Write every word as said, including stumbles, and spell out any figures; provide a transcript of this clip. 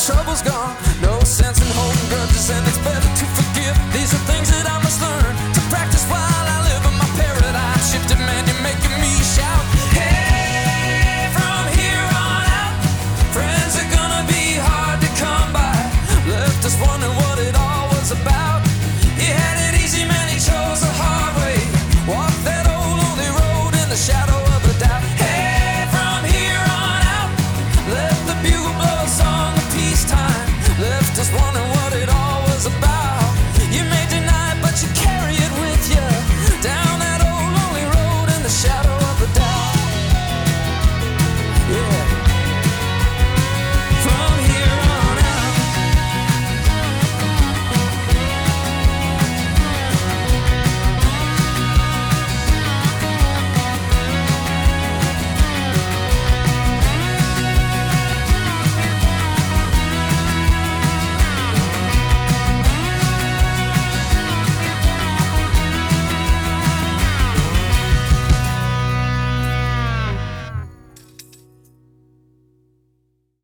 trouble's gone. No sense in holding grudges, and it's better to forgive. These are things that I must learn to practice while I live in my paradigm shifted. Man, you're making me shout. Hey, from here on out, friends are gonna be hard to come by. Left us wondering what it all was about. He had it easy, man, he chose the hard way. Walked that old lonely road in the shadow of a doubt. Hey, from here on out, let the bugle blow a song of peacetime. Left us wondering